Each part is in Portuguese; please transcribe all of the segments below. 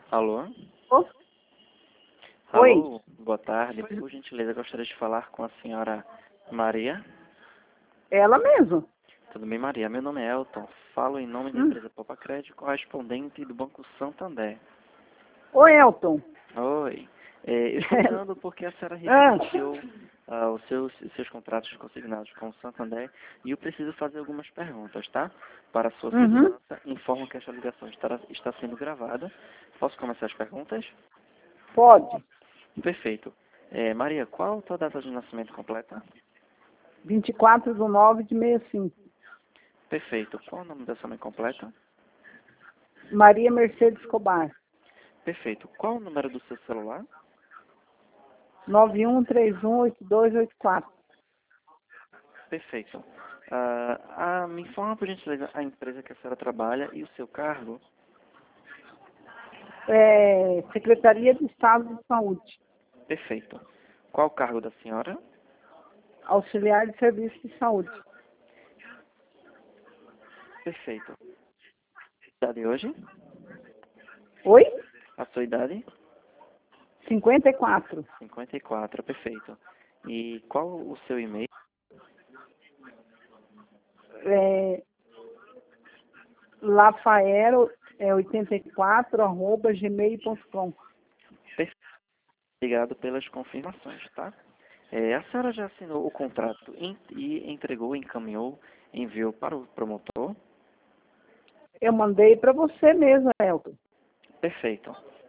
Alô? Ô, oi, Alô, boa tarde. Por gentileza, gostaria de falar com a senhora Maria. ela mesmo. Tudo bem, Maria? Meu nome é Elton. Falo em nome da Hum. empresa Poupa Crédito, correspondente do Banco Santander. Oi, Elton. Oi. Eu estou ligando porque a senhora Ah, reiniciou os seus contratos consignados com o Santander e eu preciso fazer algumas perguntas, tá? Para a sua uhum, segurança, informo que esta ligação está sendo gravada. Posso começar as perguntas? pode. Perfeito. Maria, qual a tua data de nascimento completa? 24/9/65. Perfeito. Qual o nome da sua mãe completa? Maria Mercedes Escobar. Perfeito. Qual o número do seu celular? 91318284. Perfeito. Me informa, por gentileza, a empresa que a senhora trabalha e o seu cargo? Secretaria de Estado de Saúde. Perfeito. Qual o cargo da senhora? Auxiliar de Serviço de Saúde. Perfeito. Idade hoje? Oi? A sua idade? 54. 54. Perfeito. E qual o seu e-mail? Lafaero 84@gmail.com. Perfeito. Obrigado pelas confirmações, tá? A senhora já assinou o contrato e entregou, encaminhou, enviou para o promotor? Eu mandei para você mesmo, Elton. Perfeito.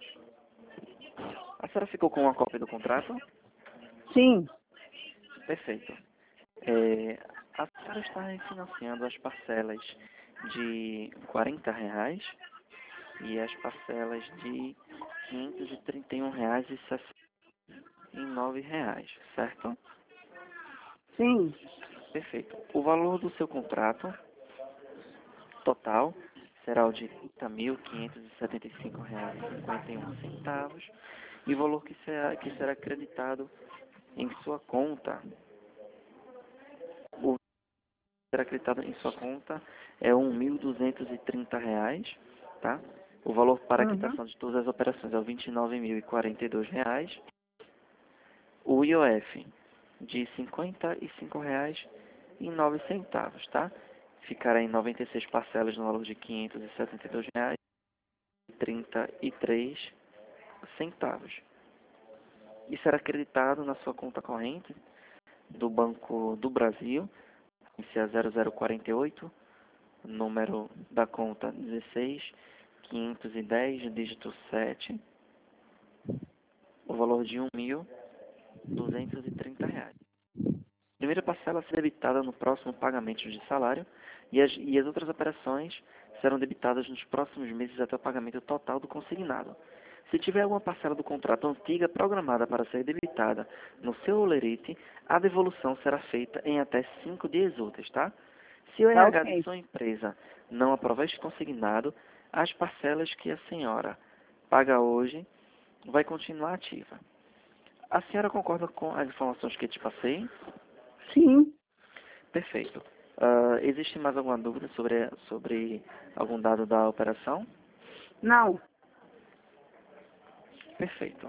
A senhora ficou com uma cópia do contrato? Sim. Perfeito. A senhora está refinanciando as parcelas de R$ 40 e as parcelas de R$ 531,69, certo? Sim. Perfeito. O valor do seu contrato total será o de R$ 30.575,51 e o valor que será acreditado em sua conta, o que será acreditado em sua conta é R$ 1.230, tá? O valor para a Uhum. quitação de todas as operações é o R$ 29.042. O IOF de R$ 55,09, tá? Ficará em 96 parcelas no valor de R$ 572,33. E será acreditado na sua conta corrente do Banco do Brasil, agência 0048, número da conta 16.510, dígito 7, o valor de R$ 1.230. Primeira parcela será debitada no próximo pagamento de salário e as outras operações serão debitadas nos próximos meses até o pagamento total do consignado. Se tiver alguma parcela do contrato antiga programada para ser debitada no seu holerite, a devolução será feita em até 5 dias úteis, tá? Se o Tá RH de ok. sua empresa não aprovar este consignado, as parcelas que a senhora paga hoje vai continuar ativa. A senhora concorda com as informações que te passei? Sim. Perfeito. Existe mais alguma dúvida sobre algum dado da operação? Não. Perfeito.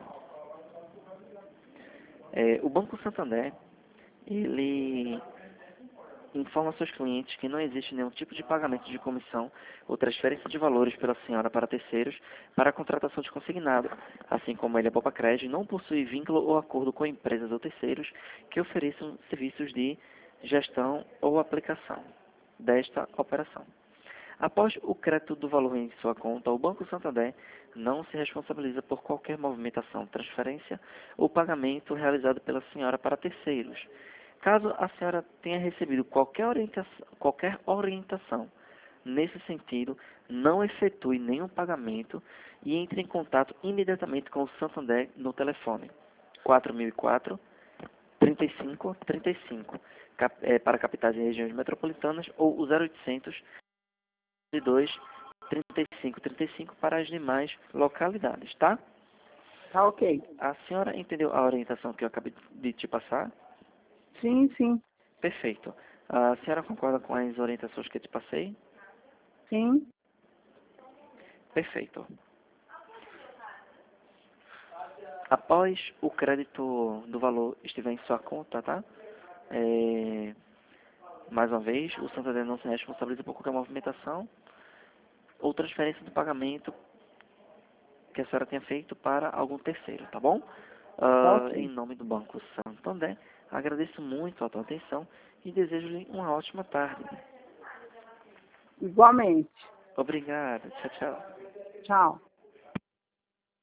O Banco Santander, ele informa seus clientes que não existe nenhum tipo de pagamento de comissão ou transferência de valores pela senhora para terceiros para a contratação de consignado, assim como ele, a Poupa Crédito, não possui vínculo ou acordo com empresas ou terceiros que ofereçam serviços de gestão ou aplicação desta operação. Após o crédito do valor em sua conta, o Banco Santander não se responsabiliza por qualquer movimentação, transferência ou pagamento realizado pela senhora para terceiros. Caso a senhora tenha recebido qualquer orientação nesse sentido, não efetue nenhum pagamento e entre em contato imediatamente com o Santander no telefone 4004 3535 para capitais e regiões metropolitanas ou o 0800 2 3535 para as demais localidades, tá? Tá ok. A senhora entendeu a orientação que eu acabei de te passar? Sim, sim. Perfeito. A senhora concorda com as orientações que eu te passei? Sim. Perfeito. Após o crédito do valor estiver em sua conta, tá? Mais uma vez, o Santander não se responsabiliza por qualquer movimentação ou transferência do pagamento que a senhora tenha feito para algum terceiro, tá bom? Tá Em ok. nome do Banco Santander, agradeço muito a tua atenção e desejo-lhe uma ótima tarde. Igualmente. Obrigado. Tchau, tchau. Tchau.